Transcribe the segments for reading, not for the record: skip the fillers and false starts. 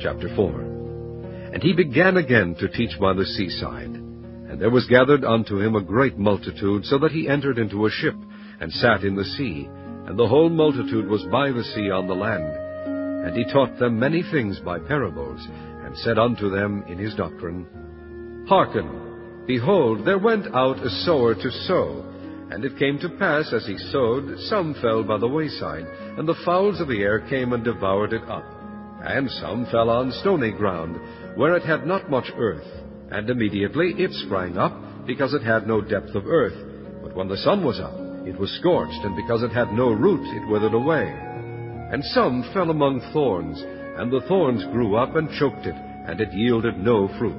Chapter 4. And he began again to teach by the seaside. And there was gathered unto him a great multitude, so that he entered into a ship, and sat in the sea, and the whole multitude was by the sea on the land. And he taught them many things by parables, and said unto them in his doctrine, Hearken, behold, there went out a sower to sow. And it came to pass, as he sowed, some fell by the wayside, and the fowls of the air came and devoured it up. And some fell on stony ground, where it had not much earth. And immediately it sprang up, because it had no depth of earth. But when the sun was up, it was scorched, and because it had no root, it withered away. And some fell among thorns, and the thorns grew up and choked it, and it yielded no fruit.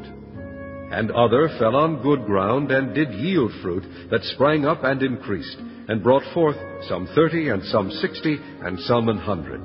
And other fell on good ground, and did yield fruit, that sprang up and increased, and brought forth some 30, and some 60, and some 100.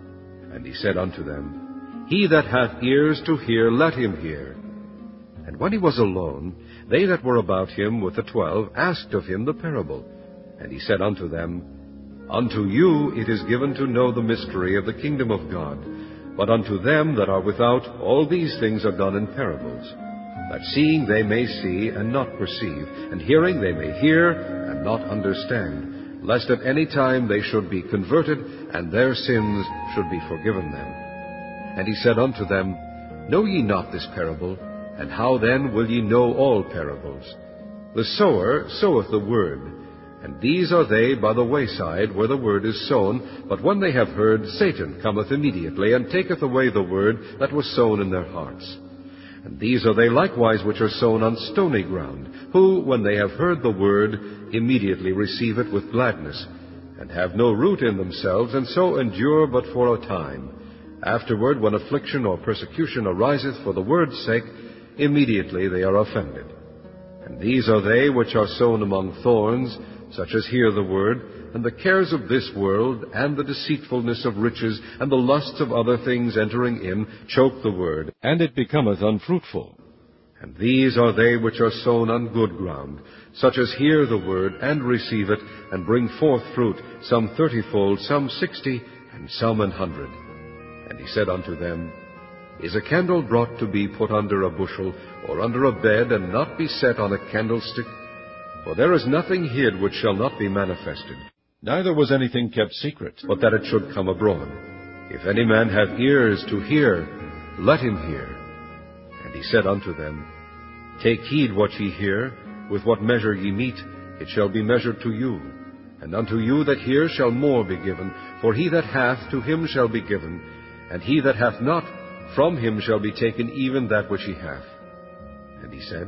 And he said unto them, He that hath ears to hear, let him hear. And when he was alone, they that were about him with the 12 asked of him the parable. And he said unto them, Unto you it is given to know the mystery of the kingdom of God, but unto them that are without all these things are done in parables, that seeing they may see and not perceive, and hearing they may hear and not understand, lest at any time they should be converted, and their sins should be forgiven them. And he said unto them, Know ye not this parable? And how then will ye know all parables? The sower soweth the word, and these are they by the wayside where the word is sown, but when they have heard, Satan cometh immediately, and taketh away the word that was sown in their hearts. And these are they likewise which are sown on stony ground, who, when they have heard the word, immediately receive it with gladness, and have no root in themselves, and so endure but for a time. Afterward, when affliction or persecution ariseth for the word's sake, immediately they are offended. And these are they which are sown among thorns, such as hear the word, and the cares of this world, and the deceitfulness of riches, and the lusts of other things entering in, choke the word, and it becometh unfruitful. And these are they which are sown on good ground, such as hear the word, and receive it, and bring forth fruit, some 30-fold, some 60, and some 100. And he said unto them, Is a candle brought to be put under a bushel, or under a bed, and not be set on a candlestick? For there is nothing hid which shall not be manifested, neither was anything kept secret, but that it should come abroad. If any man have ears to hear, let him hear. And he said unto them, Take heed what ye hear. With what measure ye mete, it shall be measured to you. And unto you that hear shall more be given. For he that hath, to him shall be given. And he that hath not, from him shall be taken even that which he hath. And he said,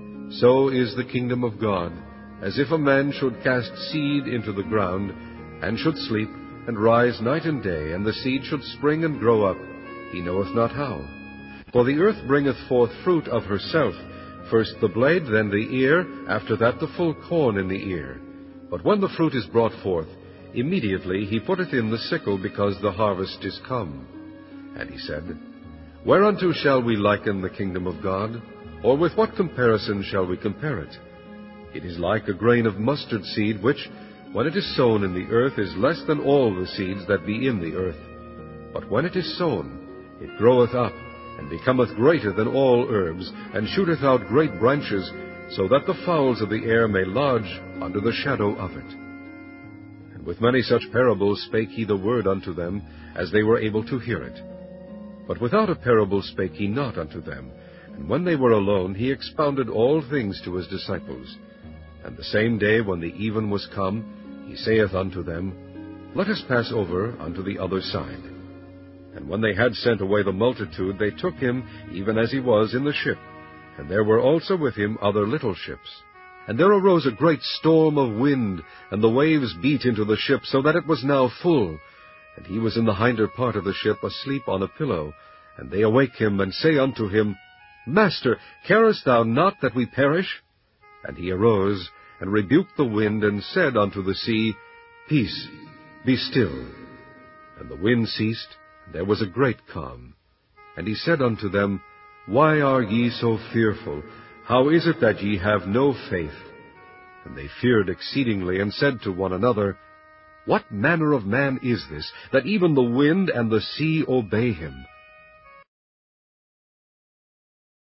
So is the kingdom of God, as if a man should cast seed into the ground, and should sleep, and rise night and day, and the seed should spring and grow up, he knoweth not how. For the earth bringeth forth fruit of herself, first the blade, then the ear, after that the full corn in the ear. But when the fruit is brought forth, immediately he putteth in the sickle, because the harvest is come. And he said, Whereunto shall we liken the kingdom of God? Or with what comparison shall we compare it? It is like a grain of mustard seed, which, when it is sown in the earth, is less than all the seeds that be in the earth. But when it is sown, it groweth up, and becometh greater than all herbs, and shooteth out great branches, so that the fowls of the air may lodge under the shadow of it. And with many such parables spake he the word unto them, as they were able to hear it. But without a parable spake he not unto them. And when they were alone, he expounded all things to his disciples. And the same day, when the even was come, he saith unto them, Let us pass over unto the other side. And when they had sent away the multitude, they took him, even as he was, in the ship. And there were also with him other little ships. And there arose a great storm of wind, and the waves beat into the ship, so that it was now full. And he was in the hinder part of the ship, asleep on a pillow. And they awake him, and say unto him, Master, carest thou not that we perish? And he arose, and rebuked the wind, and said unto the sea, Peace, be still. And the wind ceased, and there was a great calm. And he said unto them, Why are ye so fearful? How is it that ye have no faith? And they feared exceedingly, and said to one another, What manner of man is this, that even the wind and the sea obey him?